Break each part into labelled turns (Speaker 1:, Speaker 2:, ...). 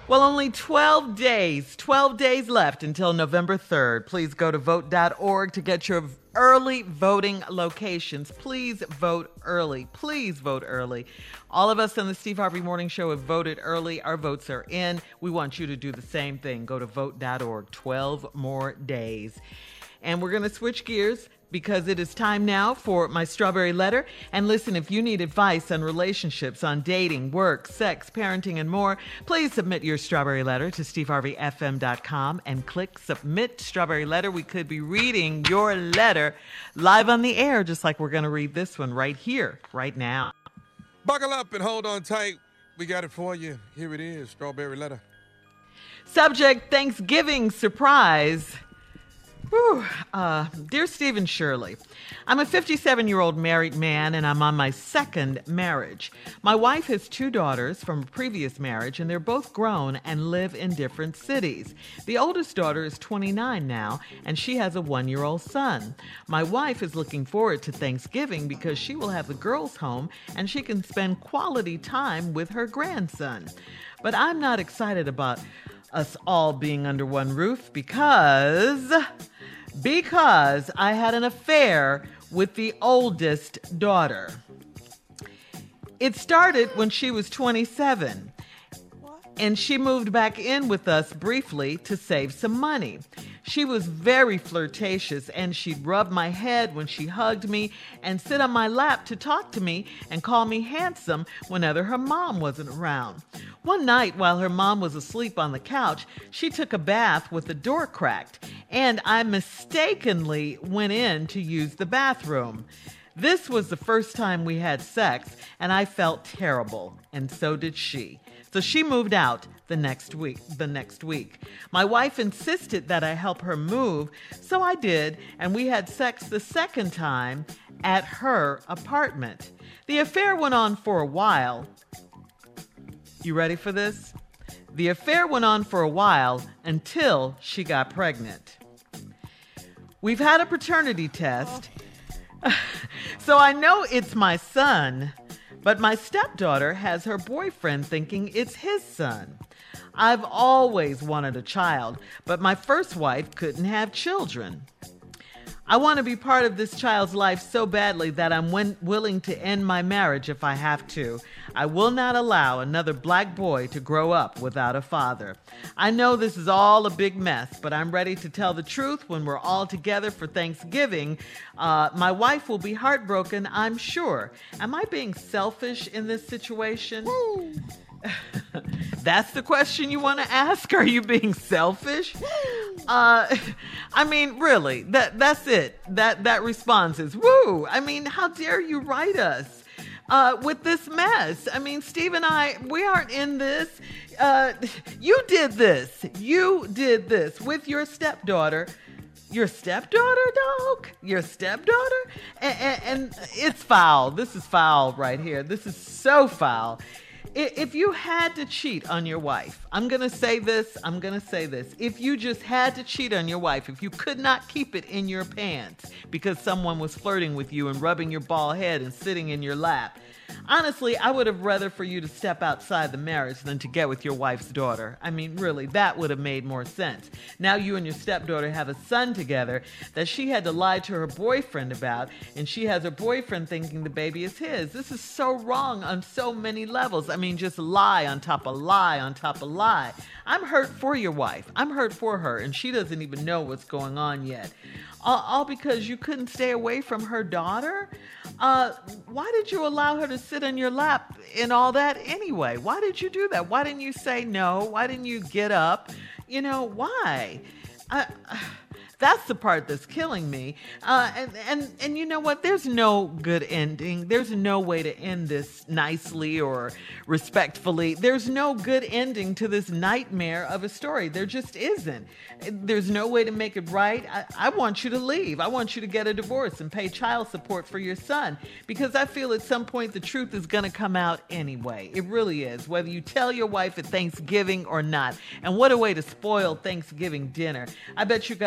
Speaker 1: Well, only 12 days left until November 3rd. Please go to vote.org to get your early voting locations. Please vote early. Please vote early. All of us on the Steve Harvey Morning Show have voted early. Our votes are in. We want you to do the same thing. Go to vote.org. 12 more days. And we're going to switch gears because it is time now for my strawberry letter. And listen, if you need advice on relationships, on dating, work, sex, parenting, and more, please submit your strawberry letter to steveharveyfm.com and click submit strawberry letter. We could be reading your letter live on the air, just like we're going to read this one right here, right now.
Speaker 2: Buckle up and hold on tight. We got it for you. Here it is, strawberry letter.
Speaker 1: Subject, Thanksgiving surprise. Whew. Dear Steve and Shirley, I'm a 57-year-old married man and I'm on my second marriage. My wife has 2 daughters from a previous marriage and they're both grown and live in different cities. The oldest daughter is 29 now and she has a 1-year-old son. My wife is looking forward to Thanksgiving because she will have the girls home and she can spend quality time with her grandson. But I'm not excited about us all being under one roof because I had an affair with the oldest daughter. It started when she was 27, and she moved back in with us briefly to save some money. She was very flirtatious, and she'd rub my head when she hugged me and sit on my lap to talk to me and call me handsome whenever her mom wasn't around. One night, while her mom was asleep on the couch, she took a bath with the door cracked, and I mistakenly went in to use the bathroom. This was the first time we had sex, and I felt terrible, and so did she. So she moved out the next week. My wife insisted that I help her move, so I did, and we had sex the second time at her apartment. The affair went on for a while. You ready for this? The affair went on for a while until she got pregnant. We've had a paternity test, so I know it's my son, but my stepdaughter has her boyfriend thinking it's his son. I've always wanted a child, but my first wife couldn't have children. I want to be part of this child's life so badly that I'm willing to end my marriage if I have to. I will not allow another black boy to grow up without a father. I know this is all a big mess, but I'm ready to tell the truth when we're all together for Thanksgiving. My wife will be heartbroken, I'm sure. Am I being selfish in this situation? That's the question you want to ask? Are you being selfish? I mean, really, that's it. That response is, woo! I mean, how dare you write us with this mess? I mean, Steve and I, we aren't in this. You did this. You did this with your stepdaughter. Your stepdaughter, dog? Your stepdaughter? And it's foul. This is foul right here. This is so foul. If you had to cheat on your wife, I'm going to say this. If you just had to cheat on your wife, if you could not keep it in your pants because someone was flirting with you and rubbing your bald head and sitting in your lap, honestly, I would have rather for you to step outside the marriage than to get with your wife's daughter. I mean, really, that would have made more sense. Now you and your stepdaughter have a son together that she had to lie to her boyfriend about, and she has her boyfriend thinking the baby is his. This is so wrong on so many levels. I mean, just lie on top of lie on top of lie. I'm hurt for your wife. I'm hurt for her, and she doesn't even know what's going on yet. All because you couldn't stay away from her daughter? Why did you allow her to sit in your lap and all that anyway? Why did you do that? Why didn't you say no? Why didn't you get up? You know, why? That's the part that's killing me. And you know what? There's no good ending. There's no way to end this nicely or respectfully. There's no good ending to this nightmare of a story. There just isn't. There's no way to make it right. I want you to leave. I want you to get a divorce and pay child support for your son, because I feel at some point the truth is going to come out anyway. It really is, whether you tell your wife at Thanksgiving or not. And what a way to spoil Thanksgiving dinner. I bet you guys are going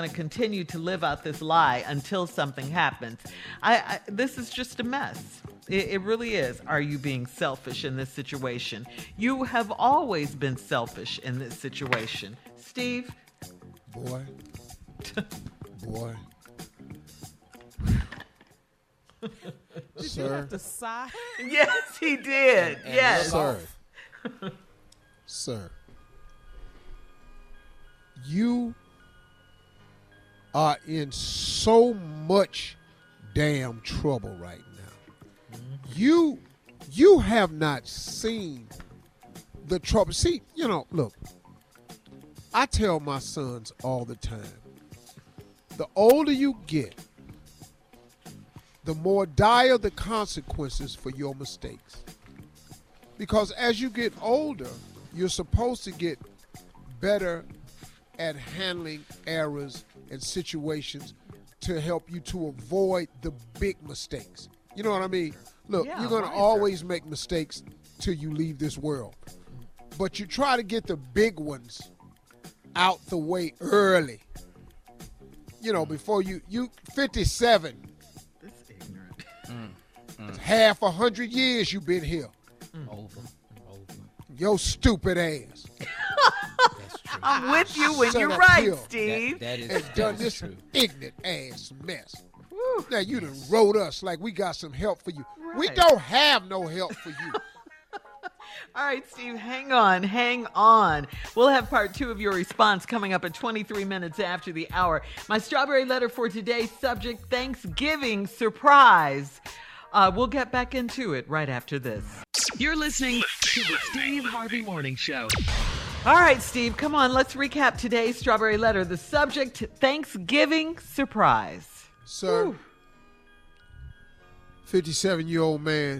Speaker 1: going to continue to live out this lie until something happens. This is just a mess. It really is. Are you being selfish in this situation? You have always been selfish in this situation. Steve?
Speaker 3: Boy. Boy.
Speaker 4: Did you have to sigh?
Speaker 1: Yes, he did. Yes.
Speaker 3: Sir. You are in so much damn trouble right now. You have not seen the trouble. See, look, I tell my sons all the time, the older you get, the more dire the consequences for your mistakes. Because as you get older, you're supposed to get better at handling errors and situations to help you to avoid the big mistakes. You know what I mean? Look, you're going to always make mistakes till you leave this world. But you try to get the big ones out the way early. Before you 57.
Speaker 1: This ignorant.
Speaker 3: It's half 100 years you've been here.
Speaker 5: Over.
Speaker 3: Your stupid ass.
Speaker 5: That's true.
Speaker 1: I'm with you when
Speaker 3: Shut
Speaker 1: you're
Speaker 3: up
Speaker 1: right,
Speaker 3: here.
Speaker 1: Steve.
Speaker 5: That is,
Speaker 3: And
Speaker 5: that
Speaker 3: done
Speaker 5: is
Speaker 3: this
Speaker 5: true.
Speaker 3: ignorant ass mess.
Speaker 1: Whew.
Speaker 3: Now you done wrote us like we got some help for you. We
Speaker 1: Right.
Speaker 3: don't have no help for you.
Speaker 1: All right, Steve, hang on. We'll have part 2 of your response coming up at 23 minutes after the hour. My strawberry letter for today, subject Thanksgiving surprise. We'll get back into it right after this.
Speaker 6: You're listening to the Steve Harvey Morning Show.
Speaker 1: All right, Steve, come on. Let's recap today's strawberry letter. The subject, Thanksgiving surprise.
Speaker 3: Sir, 57-year-old man,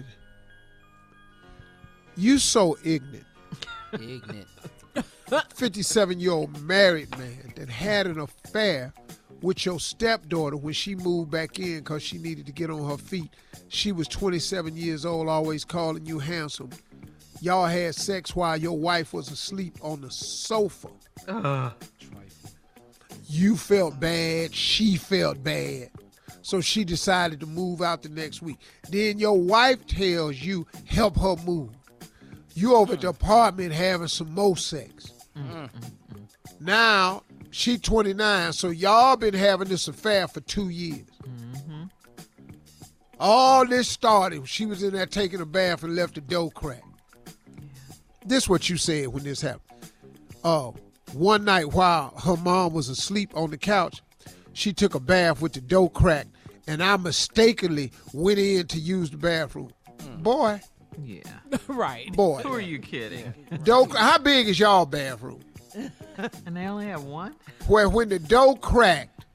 Speaker 3: you so ignorant.
Speaker 5: Ignorant.
Speaker 3: 57-year-old married man that had an affair with your stepdaughter when she moved back in because she needed to get on her feet. She was 27 years old, always calling you handsome. Y'all had sex while your wife was asleep on the sofa. You felt bad. She felt bad. So she decided to move out the next week. Then your wife tells you, help her move. You over at the apartment having some more sex. Now, she 29, so y'all been having this affair for 2 years. All this started, she was in there taking a bath and left the door cracked. This what you said when this happened. One night while her mom was asleep on the couch, she took a bath with the door cracked, and I mistakenly went in to use the bathroom. Boy,
Speaker 1: Yeah.
Speaker 4: Right.
Speaker 3: boy.
Speaker 1: Who are you kidding?
Speaker 3: How big is y'all bathroom?
Speaker 1: And they only have one?
Speaker 3: Where when the door cracked,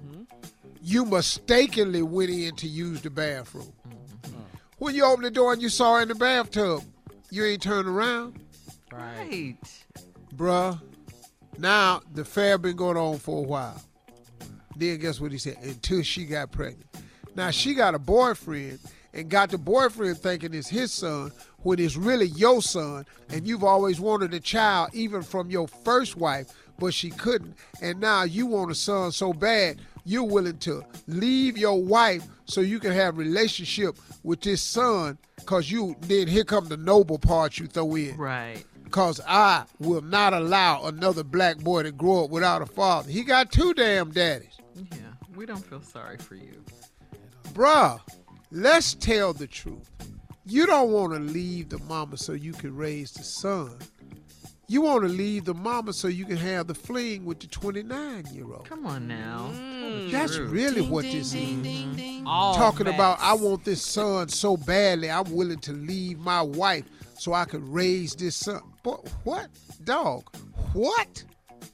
Speaker 3: you mistakenly went in to use the bathroom. When you opened the door and you saw her in the bathtub, you ain't turned around.
Speaker 1: Right.
Speaker 3: Bruh, now the affair been going on for a while. Then guess what he said? Until she got pregnant. Now she got a boyfriend and got the boyfriend thinking it's his son when it's really your son, and you've always wanted a child even from your first wife, but she couldn't. And now you want a son so bad, you're willing to leave your wife so you can have a relationship with this son, because then here come the noble part you throw in.
Speaker 1: Right.
Speaker 3: Because I will not allow another black boy to grow up without a father. He got 2 damn daddies.
Speaker 1: Yeah. We don't feel sorry for you.
Speaker 3: Bruh, let's tell the truth. You don't want to leave the mama so you can raise the son. You want to leave the mama so you can have the fling with the 29-year-old.
Speaker 1: Come on now. Tell the
Speaker 3: That's
Speaker 1: truth.
Speaker 3: really
Speaker 5: Ding,
Speaker 3: what
Speaker 5: ding,
Speaker 3: this
Speaker 5: ding,
Speaker 3: is.
Speaker 5: ding, ding.
Speaker 4: All
Speaker 3: Talking about,
Speaker 4: facts.
Speaker 3: I want this son so badly, I'm willing to leave my wife so I could raise this son. Boy, what? Dog, what?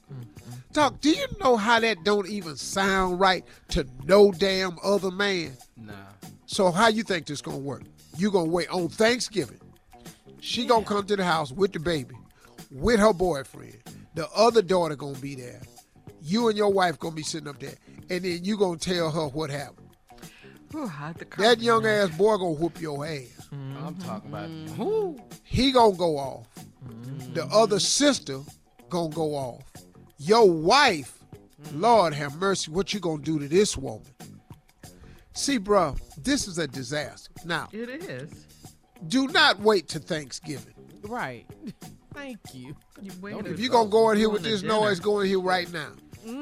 Speaker 3: Dog, do you know how that don't even sound right to no damn other man?
Speaker 5: Nah.
Speaker 3: So how you think this gonna work? You gonna wait on Thanksgiving. She gonna come to the house with the baby, with her boyfriend. The other daughter gonna be there. You and your wife gonna be sitting up there. And then you gonna tell her what happened.
Speaker 1: Whew, hide the
Speaker 3: That young
Speaker 1: compliment.
Speaker 3: ass boy gonna whoop your ass.
Speaker 5: I'm talking about who?
Speaker 3: He gonna go off. The other sister gonna go off. Your wife Lord have mercy, what you gonna do to this woman? See, bro, this is a disaster. Now,
Speaker 1: It is.
Speaker 3: do not wait till Thanksgiving.
Speaker 4: Right. Thank you.
Speaker 1: You waited
Speaker 3: If you're gonna go in here with
Speaker 1: doing
Speaker 3: this
Speaker 1: the dinner.
Speaker 3: noise, go in here right now.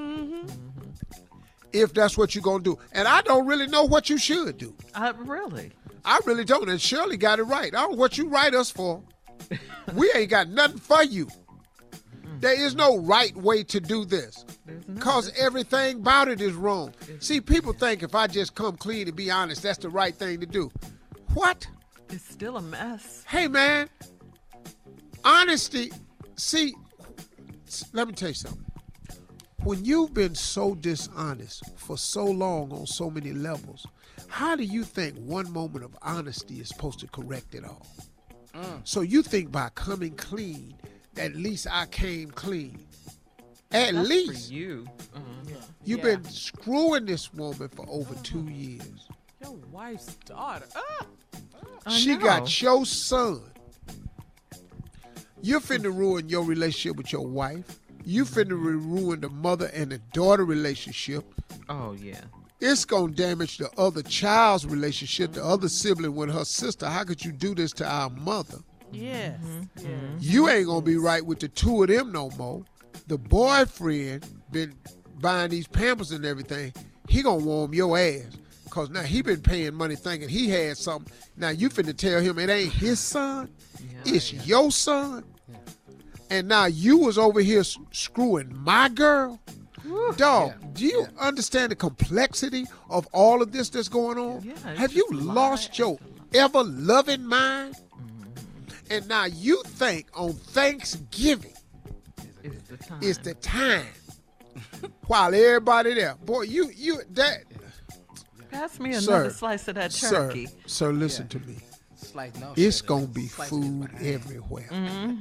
Speaker 3: If that's what you're gonna do. And I don't really know what you should do.
Speaker 1: Really?
Speaker 3: I really don't. And Shirley got it right. I don't know what you write us for. We ain't got nothing for you. There is no right way to do this.
Speaker 1: There's no-
Speaker 3: Because everything about it is wrong. See, people think if I just come clean and be honest, that's the right thing to do. What?
Speaker 1: It's still a mess.
Speaker 3: Hey, man. Honesty. See, let me tell you something. When you've been so dishonest for so long on so many levels, how do you think one moment of honesty is supposed to correct it all? So you think by coming clean, at least I came clean. At
Speaker 1: That's
Speaker 3: least
Speaker 1: for you.
Speaker 3: you've been screwing this woman for over 2 years.
Speaker 4: Your wife's daughter.
Speaker 1: I
Speaker 3: She
Speaker 1: know.
Speaker 3: got your son. You're finna ruin your relationship with your wife. You finna ruin the mother and the daughter relationship.
Speaker 1: Oh, yeah.
Speaker 3: It's gonna damage the other child's relationship, the other sibling with her sister. How could you do this to our mother?
Speaker 4: Yes. Yes.
Speaker 3: You ain't gonna be right with the two of them no more. The boyfriend been buying these Pampers and everything. He gonna warm your ass. Cause now he been paying money thinking he had something. Now you finna tell him it ain't his son. It's your son. And now you was over here screwing my girl. Dog, do you understand the complexity of all of this that's going on?
Speaker 1: Yeah, it's
Speaker 3: Have you
Speaker 1: just a lot.
Speaker 3: lost your ever-loving mind? And now you think on Thanksgiving
Speaker 1: It's the time.
Speaker 3: is the time while everybody there. Boy, you that
Speaker 1: Pass me another
Speaker 3: Sir,
Speaker 1: slice of that
Speaker 3: sir,
Speaker 1: turkey.
Speaker 3: sir, listen to me.
Speaker 5: Slice, no,
Speaker 3: It's
Speaker 5: shit,
Speaker 3: gonna be
Speaker 5: slice
Speaker 3: food
Speaker 5: it.
Speaker 3: everywhere.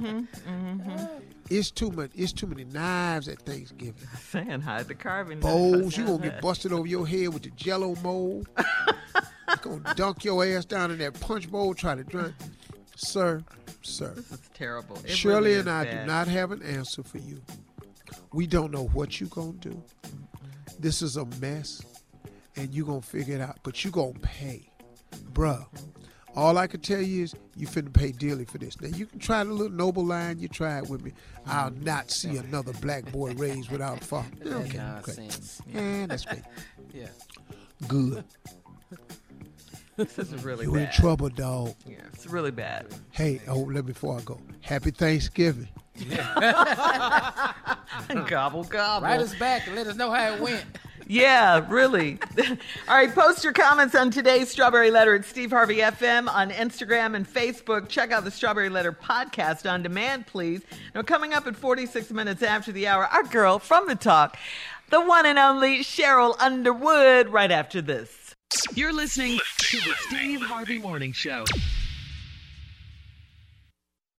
Speaker 3: It's too much. It's too many knives at Thanksgiving.
Speaker 1: Saying hide the carving.
Speaker 3: Bowls, you gonna get busted over your head with the Jello mold. It's gonna dunk your ass down in that punch bowl. Try to drink, sir.
Speaker 1: This is terrible. It
Speaker 3: Shirley
Speaker 1: really
Speaker 3: and
Speaker 1: is
Speaker 3: I
Speaker 1: bad.
Speaker 3: do not have an answer for you. We don't know what you gonna do. This is a mess, and you gonna figure it out. But you gonna pay, bruh. All I can tell you is you finna pay dearly for this. Now, you can try the little noble line you tried with me. I'll not see another black boy raised without a father.
Speaker 5: That
Speaker 3: Okay, okay.
Speaker 5: nonsense.
Speaker 3: And that's great.
Speaker 5: Yeah.
Speaker 3: Good.
Speaker 1: This is really
Speaker 3: You
Speaker 1: bad.
Speaker 3: in trouble, dog.
Speaker 1: Yeah, it's really bad.
Speaker 3: Hey, before I go, happy Thanksgiving.
Speaker 1: Gobble, gobble.
Speaker 5: Write us back and let us know how it went.
Speaker 1: Yeah, really. All right, post your comments on today's Strawberry Letter at Steve Harvey FM on Instagram and Facebook. Check out the Strawberry Letter podcast on demand, please. Now, coming up at 46 minutes after the hour, our girl from the talk, the one and only Cheryl Underwood, right after this.
Speaker 6: You're listening to the Steve Harvey Morning Show.